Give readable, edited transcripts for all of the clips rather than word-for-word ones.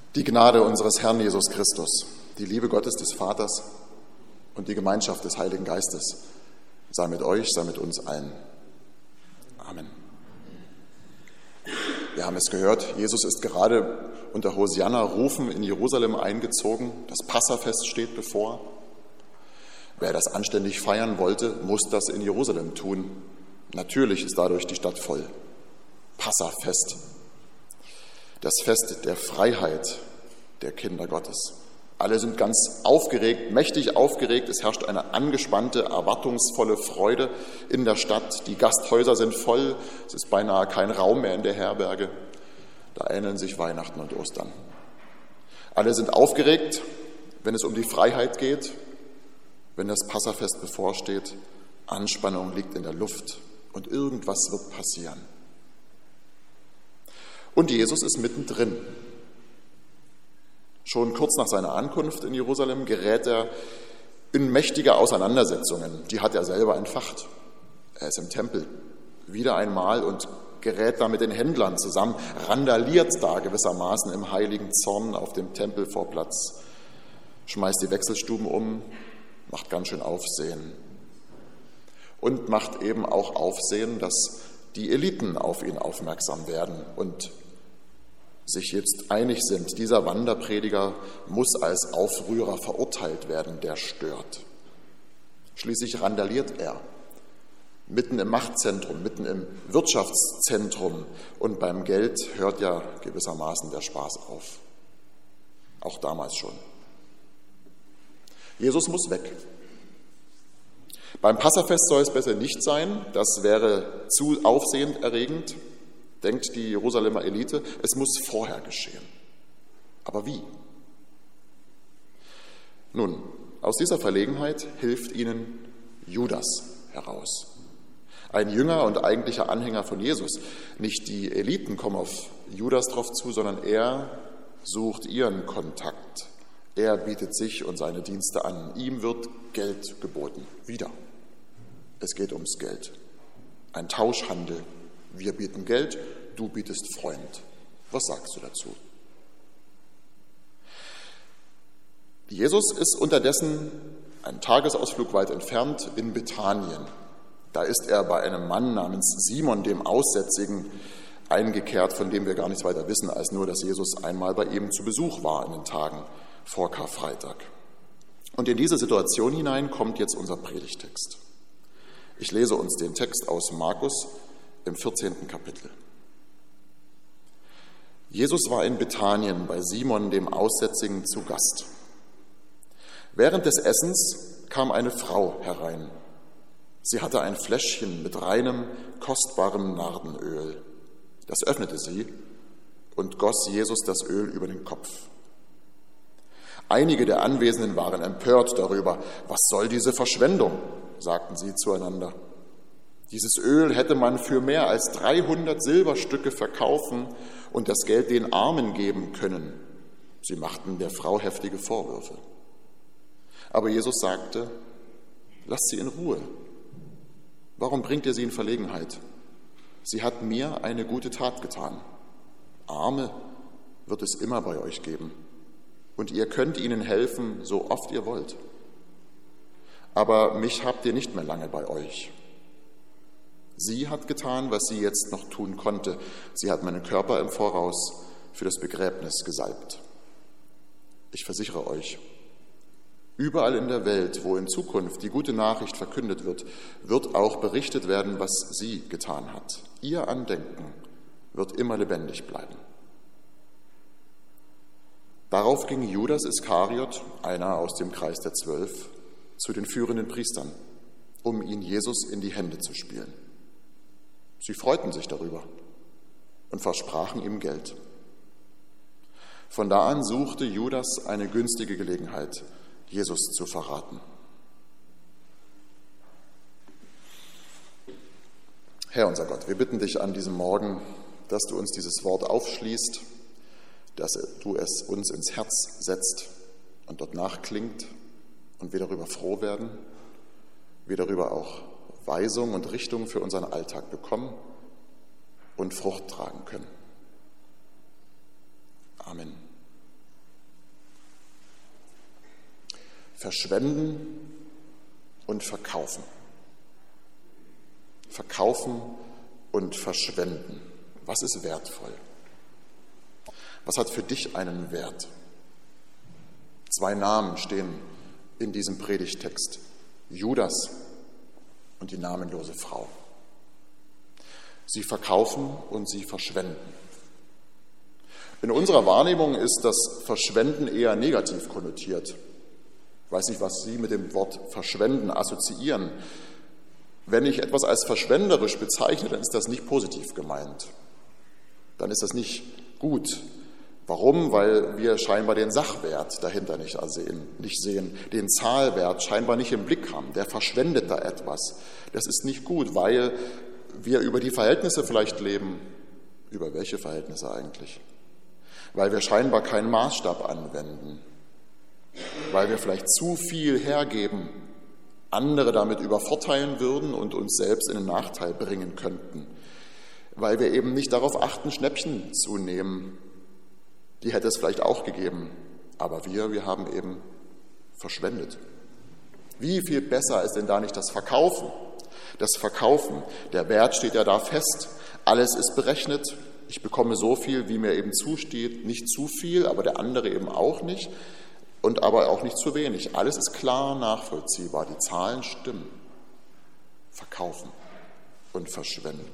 Die Gnade unseres Herrn Jesus Christus, die Liebe Gottes des Vaters und die Gemeinschaft des Heiligen Geistes sei mit euch, sei mit uns allen. Amen. Wir haben es gehört, Jesus ist gerade unter Hosianna-Rufen in Jerusalem eingezogen. Das Passafest steht bevor. Wer das anständig feiern wollte, muss das in Jerusalem tun. Natürlich ist dadurch die Stadt voll. Passafest. Das Fest der Freiheit der Kinder Gottes. Alle sind ganz aufgeregt, mächtig aufgeregt. Es herrscht eine angespannte, erwartungsvolle Freude in der Stadt. Die Gasthäuser sind voll. Es ist beinahe kein Raum mehr in der Herberge. Da ähneln sich Weihnachten und Ostern. Alle sind aufgeregt, wenn es um die Freiheit geht, wenn das Passafest bevorsteht. Anspannung liegt in der Luft und irgendwas wird passieren. Und Jesus ist mittendrin. Schon kurz nach seiner Ankunft in Jerusalem gerät er in mächtige Auseinandersetzungen. Die hat er selber entfacht. Er ist im Tempel wieder einmal und gerät da mit den Händlern zusammen, randaliert da gewissermaßen im heiligen Zorn auf dem Tempelvorplatz, schmeißt die Wechselstuben um, macht ganz schön Aufsehen und macht eben auch Aufsehen, dass die Eliten auf ihn aufmerksam werden und sich jetzt einig sind, dieser Wanderprediger muss als Aufrührer verurteilt werden, der stört. Schließlich randaliert er mitten im Machtzentrum, mitten im Wirtschaftszentrum und beim Geld hört ja gewissermaßen der Spaß auf. Auch damals schon. Jesus muss weg. Beim Passafest soll es besser nicht sein, das wäre zu aufsehenerregend, denkt die Jerusalemer Elite. Es muss vorher geschehen. Aber wie? Nun, aus dieser Verlegenheit hilft ihnen Judas heraus. Ein Jünger und eigentlicher Anhänger von Jesus. Nicht die Eliten kommen auf Judas drauf zu, sondern er sucht ihren Kontakt. Er bietet sich und seine Dienste an. Ihm wird Geld geboten. Wieder. Es geht ums Geld. Ein Tauschhandel. Wir bieten Geld, du bietest Freund. Was sagst du dazu? Jesus ist unterdessen einen Tagesausflug weit entfernt in Bethanien. Da ist er bei einem Mann namens Simon, dem Aussätzigen, eingekehrt, von dem wir gar nichts weiter wissen, als nur, dass Jesus einmal bei ihm zu Besuch war in den Tagen vor Karfreitag. Und in diese Situation hinein kommt jetzt unser Predigtext. Ich lese uns den Text aus Markus im 14. Kapitel. Jesus war in Bethanien bei Simon, dem Aussätzigen, zu Gast. Während des Essens kam eine Frau herein. Sie hatte ein Fläschchen mit reinem, kostbarem Nardenöl. Das öffnete sie und goss Jesus das Öl über den Kopf. Einige der Anwesenden waren empört darüber. Was soll diese Verschwendung, sagten sie zueinander. Dieses Öl hätte man für mehr als 300 Silberstücke verkaufen und das Geld den Armen geben können. Sie machten der Frau heftige Vorwürfe. Aber Jesus sagte, lasst sie in Ruhe. Warum bringt ihr sie in Verlegenheit? Sie hat mir eine gute Tat getan. Arme wird es immer bei euch geben. Und ihr könnt ihnen helfen, so oft ihr wollt. Aber mich habt ihr nicht mehr lange bei euch. Sie hat getan, was sie jetzt noch tun konnte. Sie hat meinen Körper im Voraus für das Begräbnis gesalbt. Ich versichere euch, überall in der Welt, wo in Zukunft die gute Nachricht verkündet wird, wird auch berichtet werden, was sie getan hat. Ihr Andenken wird immer lebendig bleiben. Darauf ging Judas Iskariot, einer aus dem Kreis der 12, zu den führenden Priestern, um ihn Jesus in die Hände zu spielen. Sie freuten sich darüber und versprachen ihm Geld. Von da an suchte Judas eine günstige Gelegenheit, Jesus zu verraten. Herr unser Gott, wir bitten dich an diesem Morgen, dass du uns dieses Wort aufschließt, dass du es uns ins Herz setzt und dort nachklingt und wir darüber froh werden, wir darüber auch Weisung und Richtung für unseren Alltag bekommen und Frucht tragen können. Amen. verschwenden und verkaufen. Verkaufen und verschwenden. Was ist wertvoll? Was hat für dich einen Wert? 2 Namen stehen in diesem Predigttext: Judas und die namenlose Frau. Sie verkaufen und sie verschwenden. In unserer Wahrnehmung ist das Verschwenden eher negativ konnotiert. Ich weiß nicht, was Sie mit dem Wort verschwenden assoziieren. Wenn ich etwas als verschwenderisch bezeichne, dann ist das nicht positiv gemeint. Dann ist das nicht gut. Warum? Weil wir scheinbar den Sachwert dahinter nicht sehen, den Zahlwert scheinbar nicht im Blick haben. Der verschwendet da etwas. Das ist nicht gut, weil wir über die Verhältnisse vielleicht leben. Über welche Verhältnisse eigentlich? Weil wir scheinbar keinen Maßstab anwenden. Weil wir vielleicht zu viel hergeben, andere damit übervorteilen würden und uns selbst in den Nachteil bringen könnten. Weil wir eben nicht darauf achten, Schnäppchen zu nehmen. Die hätte es vielleicht auch gegeben, aber wir haben eben verschwendet. Wie viel besser ist denn da nicht das Verkaufen? Das Verkaufen, der Wert steht ja da fest, alles ist berechnet, ich bekomme so viel, wie mir eben zusteht, nicht zu viel, aber der andere eben auch nicht und aber auch nicht zu wenig. Alles ist klar nachvollziehbar, die Zahlen stimmen. Verkaufen und verschwenden.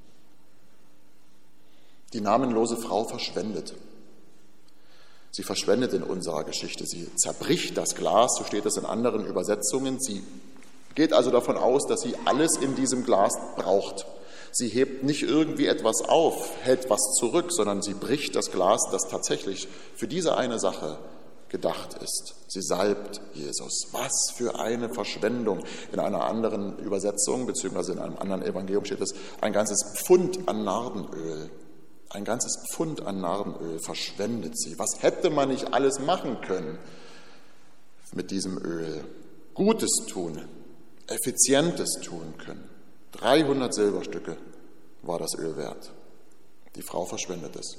Die namenlose Frau verschwendet. Sie verschwendet in unserer Geschichte. Sie zerbricht das Glas, so steht es in anderen Übersetzungen. Sie geht also davon aus, dass sie alles in diesem Glas braucht. Sie hebt nicht irgendwie etwas auf, hält was zurück, sondern sie bricht das Glas, das tatsächlich für diese eine Sache gedacht ist. Sie salbt Jesus. Was für eine Verschwendung. In einer anderen Übersetzung, beziehungsweise in einem anderen Evangelium steht es, ein ganzes Pfund an Nardenöl. Ein ganzes Pfund an Nardenöl verschwendet sie. Was hätte man nicht alles machen können mit diesem Öl? Gutes tun, Effizientes tun können. 300 Silberstücke war das Öl wert. Die Frau verschwendet es.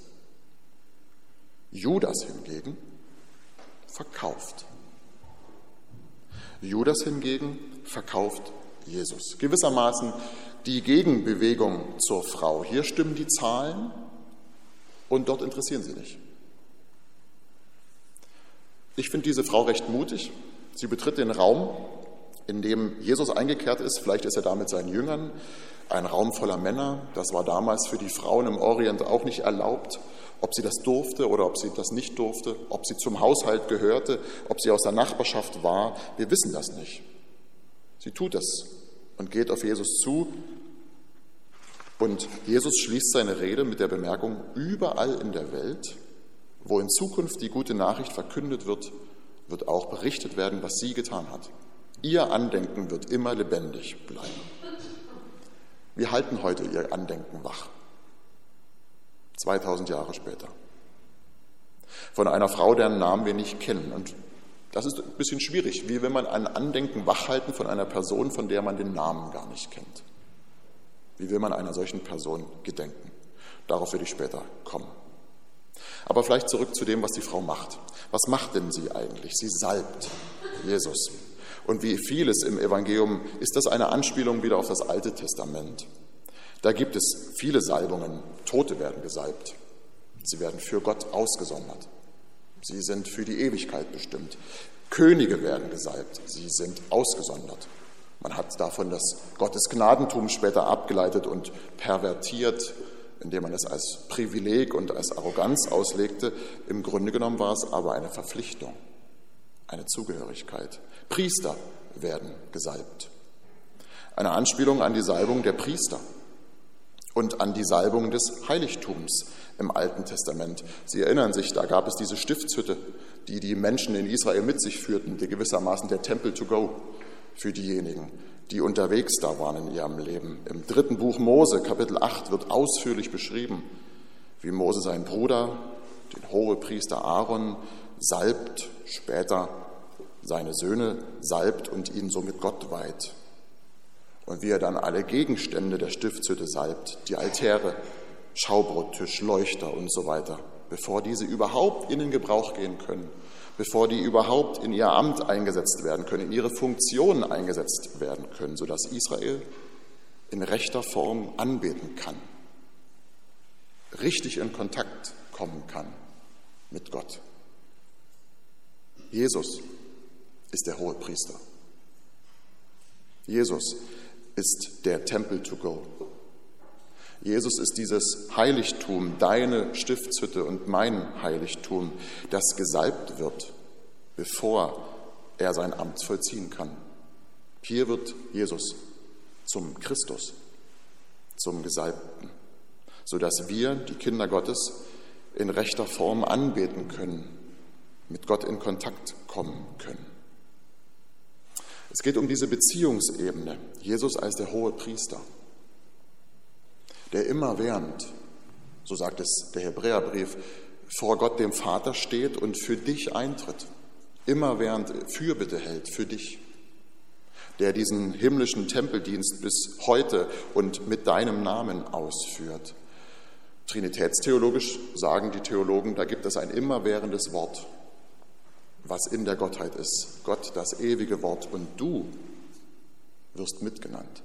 Judas hingegen verkauft. Judas hingegen verkauft Jesus. Gewissermaßen die Gegenbewegung zur Frau. Hier stimmen die Zahlen und dort interessieren sie nicht. Ich finde diese Frau recht mutig. Sie betritt den Raum, in dem Jesus eingekehrt ist. Vielleicht ist er da mit seinen Jüngern. Ein Raum voller Männer. Das war damals für die Frauen im Orient auch nicht erlaubt. Ob sie das durfte oder ob sie das nicht durfte, ob sie zum Haushalt gehörte, ob sie aus der Nachbarschaft war, wir wissen das nicht. Sie tut es und geht auf Jesus zu. Und Jesus schließt seine Rede mit der Bemerkung, überall in der Welt, wo in Zukunft die gute Nachricht verkündet wird, wird auch berichtet werden, was sie getan hat. Ihr Andenken wird immer lebendig bleiben. Wir halten heute ihr Andenken wach. 2000 Jahre später. Von einer Frau, deren Namen wir nicht kennen. Und das ist ein bisschen schwierig. Wie will man ein Andenken wachhalten von einer Person, von der man den Namen gar nicht kennt? Wie will man einer solchen Person gedenken? Darauf will ich später kommen. Aber vielleicht zurück zu dem, was die Frau macht. Was macht denn sie eigentlich? Sie salbt Jesus. Und wie vieles im Evangelium ist das eine Anspielung wieder auf das Alte Testament. Da gibt es viele Salbungen. Tote werden gesalbt. Sie werden für Gott ausgesondert. Sie sind für die Ewigkeit bestimmt. Könige werden gesalbt. Sie sind ausgesondert. Man hat davon das Gottesgnadentum später abgeleitet und pervertiert, indem man es als Privileg und als Arroganz auslegte. Im Grunde genommen war es aber eine Verpflichtung, eine Zugehörigkeit. Priester werden gesalbt. Eine Anspielung an die Salbung der Priester und an die Salbung des Heiligtums im Alten Testament. Sie erinnern sich, da gab es diese Stiftshütte, die die Menschen in Israel mit sich führten, die gewissermaßen der Temple to go für diejenigen, die unterwegs da waren in ihrem Leben. Im 3. Buch Mose, Kapitel 8, wird ausführlich beschrieben, wie Mose seinen Bruder, den Hohepriester Aaron, salbt, später seine Söhne salbt und ihn somit Gott weiht. Und wie er dann alle Gegenstände der Stiftshütte salbt, die Altäre, Schaubrottisch, Leuchter und so weiter. bevor diese überhaupt in den Gebrauch gehen können, bevor die überhaupt in ihr Amt eingesetzt werden können, in ihre Funktionen eingesetzt werden können, sodass Israel in rechter Form anbeten kann, richtig in Kontakt kommen kann mit Gott. Jesus ist der Hohepriester. Jesus ist der Temple to go. Jesus ist dieses Heiligtum, deine Stiftshütte und mein Heiligtum, das gesalbt wird, bevor er sein Amt vollziehen kann. Hier wird Jesus zum Christus, zum Gesalbten, sodass wir, die Kinder Gottes, in rechter Form anbeten können, mit Gott in Kontakt kommen können. Es geht um diese Beziehungsebene, Jesus als der Hohepriester, der immerwährend, so sagt es der Hebräerbrief, vor Gott dem Vater steht und für dich eintritt, immerwährend Fürbitte hält für dich, der diesen himmlischen Tempeldienst bis heute und mit deinem Namen ausführt. Trinitätstheologisch sagen die Theologen, da gibt es ein immerwährendes Wort, was in der Gottheit ist. Gott, das ewige Wort, und du wirst mitgenannt.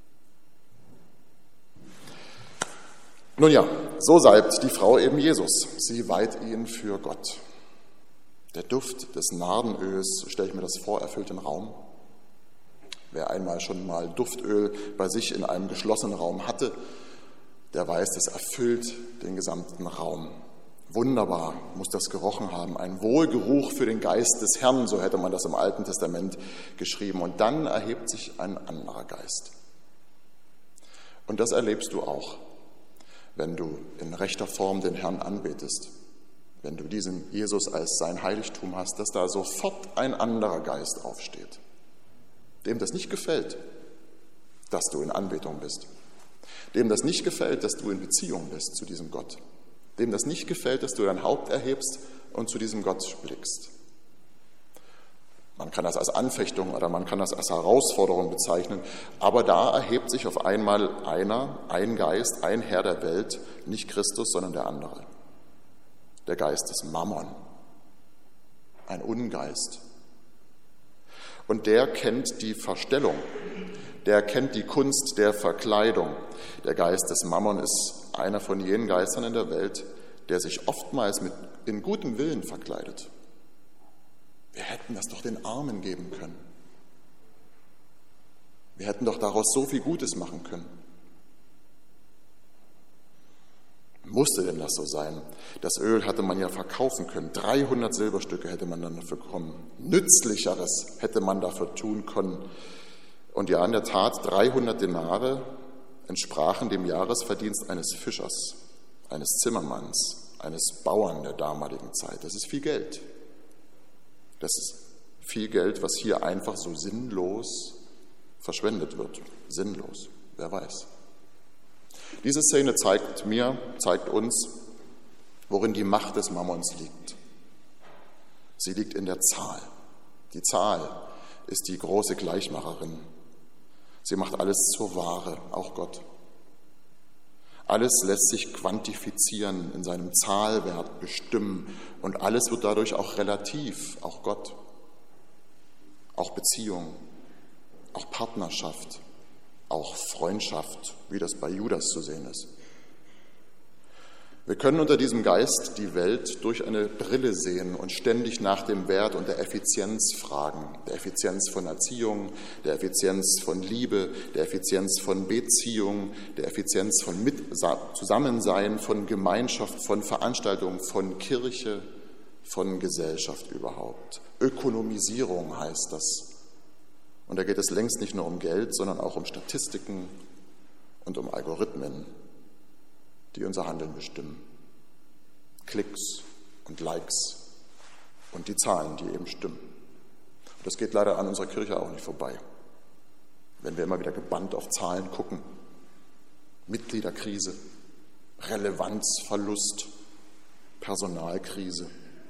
Nun ja, so salbt die Frau eben Jesus. Sie weiht ihn für Gott. Der Duft des Nardenöls, so stelle ich mir das vor, erfüllt den Raum. Wer einmal schon mal Duftöl bei sich in einem geschlossenen Raum hatte, der weiß, das erfüllt den gesamten Raum. Wunderbar muss das gerochen haben, ein Wohlgeruch für den Geist des Herrn, so hätte man das im Alten Testament geschrieben. Und dann erhebt sich ein anderer Geist. Und das erlebst du auch, wenn du in rechter Form den Herrn anbetest, wenn du diesen Jesus als sein Heiligtum hast, dass da sofort ein anderer Geist aufsteht, dem das nicht gefällt, dass du in Anbetung bist, dem das nicht gefällt, dass du in Beziehung bist zu diesem Gott, dem das nicht gefällt, dass du dein Haupt erhebst und zu diesem Gott blickst. Man kann das als Anfechtung oder man kann das als Herausforderung bezeichnen, aber da erhebt sich auf einmal ein Geist, ein Herr der Welt, nicht Christus, sondern der andere. Der Geist des Mammon, ein Ungeist. Und der kennt die Verstellung, der kennt die Kunst der Verkleidung. Der Geist des Mammon ist einer von jenen Geistern in der Welt, der sich oftmals in gutem Willen verkleidet. Wir hätten das doch den Armen geben können. Wir hätten doch daraus so viel Gutes machen können. Musste denn das so sein? Das Öl hatte man ja verkaufen können. 300 Silberstücke hätte man dann dafür bekommen. Nützlicheres hätte man dafür tun können. Und ja, in der Tat, 300 Denare entsprachen dem Jahresverdienst eines Fischers, eines Zimmermanns, eines Bauern der damaligen Zeit. Das ist viel Geld. Das ist viel Geld, was hier einfach so sinnlos verschwendet wird. Sinnlos, wer weiß. Diese Szene zeigt uns, worin die Macht des Mammons liegt. Sie liegt in der Zahl. Die Zahl ist die große Gleichmacherin. Sie macht alles zur Ware, auch Gott. Alles lässt sich quantifizieren, in seinem Zahlwert bestimmen und alles wird dadurch auch relativ, auch Gott, auch Beziehung, auch Partnerschaft, auch Freundschaft, wie das bei Judas zu sehen ist. Wir können unter diesem Geist die Welt durch eine Brille sehen und ständig nach dem Wert und der Effizienz fragen. Der Effizienz von Erziehung, der Effizienz von Liebe, der Effizienz von Beziehung, der Effizienz von Zusammensein, von Gemeinschaft, von Veranstaltungen, von Kirche, von Gesellschaft überhaupt. Ökonomisierung heißt das. Und da geht es längst nicht nur um Geld, sondern auch um Statistiken und um Algorithmen, die unser Handeln bestimmen. Klicks und Likes und die Zahlen, die eben stimmen. Und das geht leider an unserer Kirche auch nicht vorbei. Wenn wir immer wieder gebannt auf Zahlen gucken, Mitgliederkrise, Relevanzverlust, Personalkrise.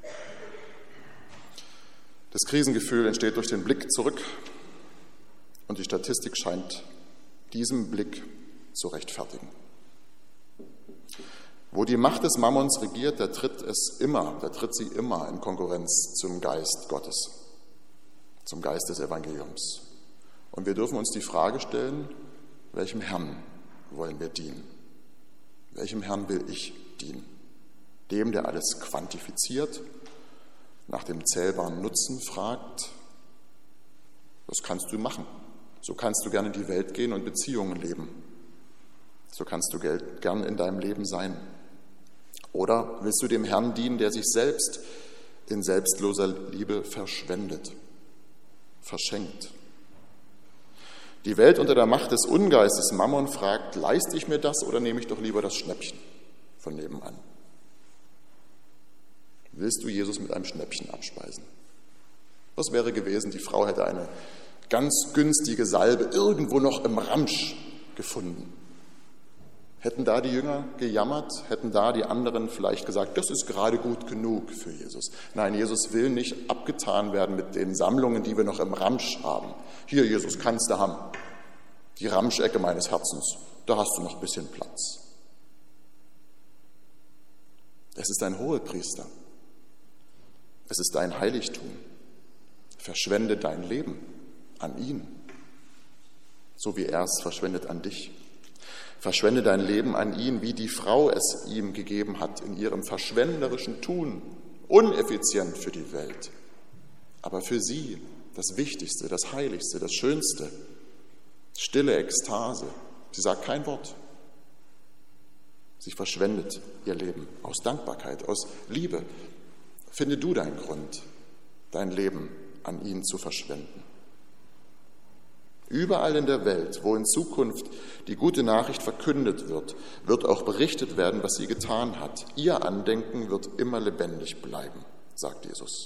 Das Krisengefühl entsteht durch den Blick zurück und die Statistik scheint diesem Blick zu rechtfertigen. Wo die Macht des Mammons regiert, da tritt sie immer in Konkurrenz zum Geist Gottes, zum Geist des Evangeliums. Und wir dürfen uns die Frage stellen, welchem Herrn wollen wir dienen? Welchem Herrn will ich dienen? Dem, der alles quantifiziert, nach dem zählbaren Nutzen fragt? Das kannst du machen. So kannst du gerne in die Welt gehen und Beziehungen leben. So kannst du gern in deinem Leben sein. Oder willst du dem Herrn dienen, der sich selbst in selbstloser Liebe verschwendet, verschenkt? Die Welt unter der Macht des Ungeistes Mammon fragt, leiste ich mir das oder nehme ich doch lieber das Schnäppchen von nebenan? Willst du Jesus mit einem Schnäppchen abspeisen? Was wäre gewesen, die Frau hätte eine ganz günstige Salbe irgendwo noch im Ramsch gefunden. Hätten da die Jünger gejammert, hätten da die anderen vielleicht gesagt, das ist gerade gut genug für Jesus. Nein, Jesus will nicht abgetan werden mit den Sammlungen, die wir noch im Ramsch haben. Hier, Jesus, kannst du haben. Die Ramschecke meines Herzens, da hast du noch ein bisschen Platz. Es ist ein Hohepriester. Es ist dein Heiligtum. Verschwende dein Leben an ihn, so wie er es verschwendet an dich. Verschwende dein Leben an ihn, wie die Frau es ihm gegeben hat, in ihrem verschwenderischen Tun, uneffizient für die Welt, aber für sie das Wichtigste, das Heiligste, das Schönste, stille Ekstase. Sie sagt kein Wort. Sie verschwendet ihr Leben aus Dankbarkeit, aus Liebe. Finde du deinen Grund, dein Leben an ihn zu verschwenden. Überall in der Welt, wo in Zukunft die gute Nachricht verkündet wird, wird auch berichtet werden, was sie getan hat. Ihr Andenken wird immer lebendig bleiben, sagt Jesus.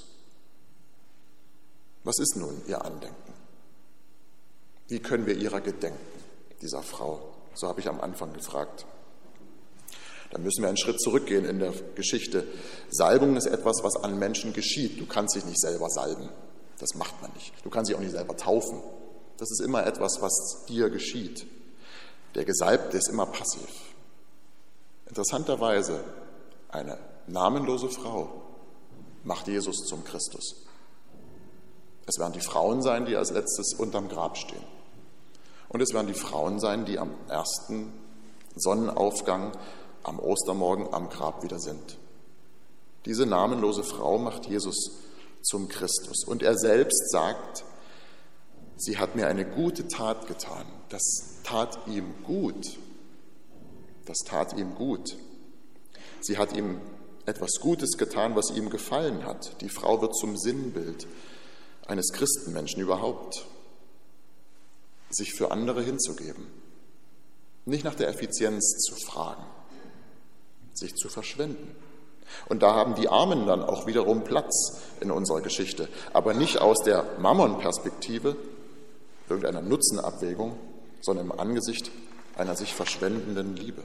Was ist nun ihr Andenken? Wie können wir ihrer gedenken, dieser Frau? So habe ich am Anfang gefragt. Da müssen wir einen Schritt zurückgehen in der Geschichte. Salbung ist etwas, was an Menschen geschieht. Du kannst dich nicht selber salben. Das macht man nicht. Du kannst dich auch nicht selber taufen. Das ist immer etwas, was dir geschieht. Der Gesalbte ist immer passiv. Interessanterweise, eine namenlose Frau macht Jesus zum Christus. Es werden die Frauen sein, die als letztes unterm Grab stehen. Und es werden die Frauen sein, die am ersten Sonnenaufgang am Ostermorgen am Grab wieder sind. Diese namenlose Frau macht Jesus zum Christus. Und er selbst sagt, sie hat mir eine gute Tat getan. Das tat ihm gut. Das tat ihm gut. Sie hat ihm etwas Gutes getan, was ihm gefallen hat. Die Frau wird zum Sinnbild eines Christenmenschen überhaupt. Sich für andere hinzugeben. Nicht nach der Effizienz zu fragen. Sich zu verschwenden. Und da haben die Armen dann auch wiederum Platz in unserer Geschichte. Aber nicht aus der Mammon-Perspektive, irgendeiner Nutzenabwägung, sondern im Angesicht einer sich verschwendenden Liebe.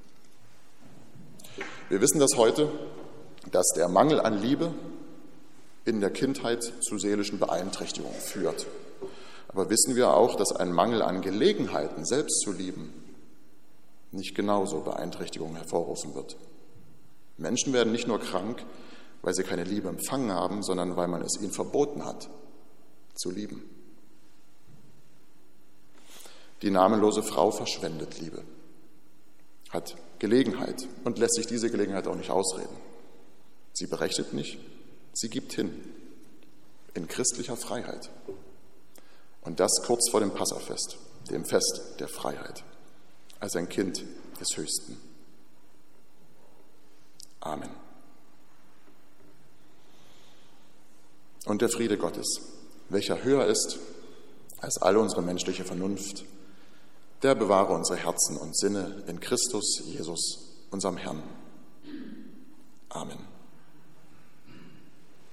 Wir wissen das heute, dass der Mangel an Liebe in der Kindheit zu seelischen Beeinträchtigungen führt. Aber wissen wir auch, dass ein Mangel an Gelegenheiten, selbst zu lieben, nicht genauso Beeinträchtigungen hervorrufen wird. Menschen werden nicht nur krank, weil sie keine Liebe empfangen haben, sondern weil man es ihnen verboten hat, zu lieben. Die namenlose Frau verschwendet Liebe, hat Gelegenheit und lässt sich diese Gelegenheit auch nicht ausreden. Sie berechnet nicht, sie gibt hin, in christlicher Freiheit. Und das kurz vor dem Passafest, dem Fest der Freiheit, als ein Kind des Höchsten. Amen. Und der Friede Gottes, welcher höher ist als alle unsere menschliche Vernunft, der bewahre unsere Herzen und Sinne in Christus Jesus, unserem Herrn. Amen.